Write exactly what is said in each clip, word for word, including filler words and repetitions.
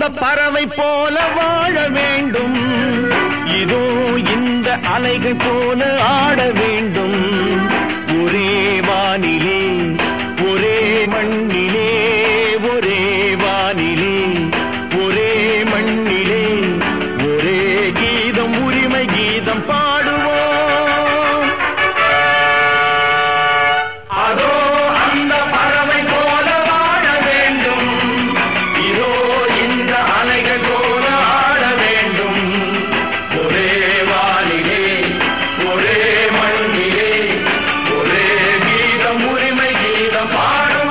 பறவை போல வாழ வேண்டும், இதோ இந்த அலைகள் போல ஆட வேண்டும். ஒரே வானிலே ஒரே மண்ணிலே, ஒரே வானிலே ஒரே மண்ணிலே, ஒரே கீதம் உரிமை கீதம் பாடுவோம். அதோ அந்த பறவை போல வாழ வேண்டும், இதோ இந்த அலைகள் போல ஆட வேண்டும். ஒரே வானிலே ஒரே மண்ணிலே, ஒரே கீதம் உரிமை கீதம் பாடுவோம்.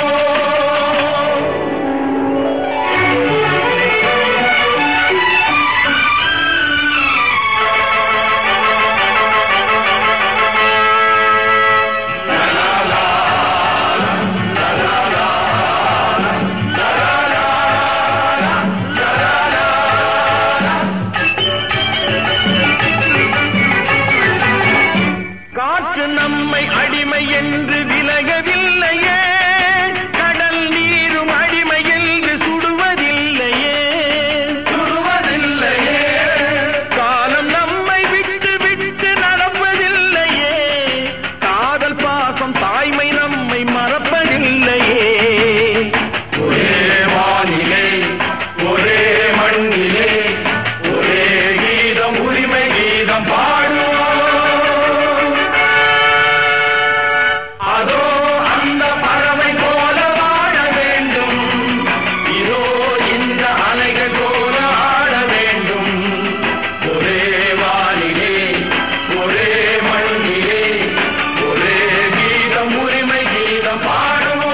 காற்று நம்மை அடிமை என்று விலகவில்லையே, கடல் நீரும் அடிமை என்று சுடுவதில்லையே, சுடுவதில்லையே. காலம் நம்மை விட்டு விட்டு நடப்பதில்லையே, காதல் பாசம் தாய்மை நம்மை மறப்பதில்லையே. ஒரே வானிலே ஒரே மண்ணிலே, ஒரே கீதம் உரிமை கீதம் பாடுவோம். அதோ அந்த பறவை போல வாழ வேண்டும், இதோ இந்த அலைகள் போல ஆட வேண்டும். ஒரே வானிலே ஒரே மண்ணிலே, ஒரே கீதம் உரிமை கீதம் பாடுவோம்.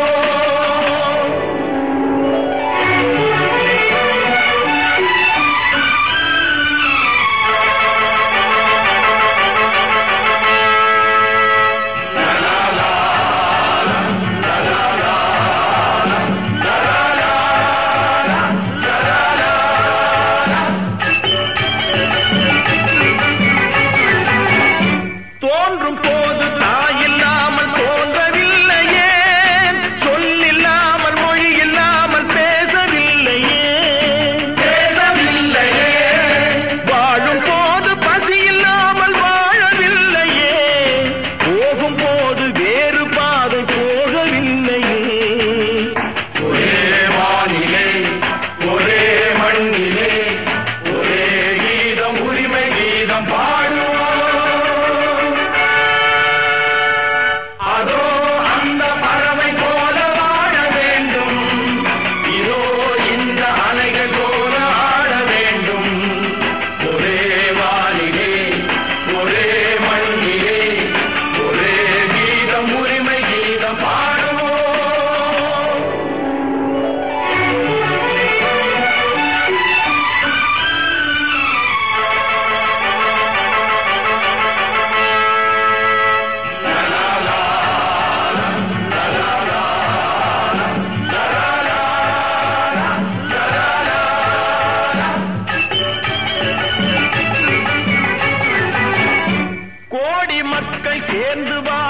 தோன்றும் போது தாயில்லாமல் தோன்றவில்லையே, சொல்லில்லாமல் மொழி இல்லாமல் பேசவில்லையே, பேசவில்லையே. வாழும் போது பசி இல்லாமல் வாழவில்லையே, போகும் போது வேறு பாதை போகவில்லையே. ஒரே வானிலே ஒரே மண்ணிலே, ஒரே கீதம் உரிமை கீதம் பாடுவோம். அதோ அந்த பறவை போல வாழ வேண்டும், இதோ இந்த அலைகள் போல ஆட வேண்டும். ஒரே வானிலே ஒரே மண்ணிலே, ஒரே கீதம் உரிமை கீதம் பாடுவோம். கோடி மக்கள் சேர்ந்து வா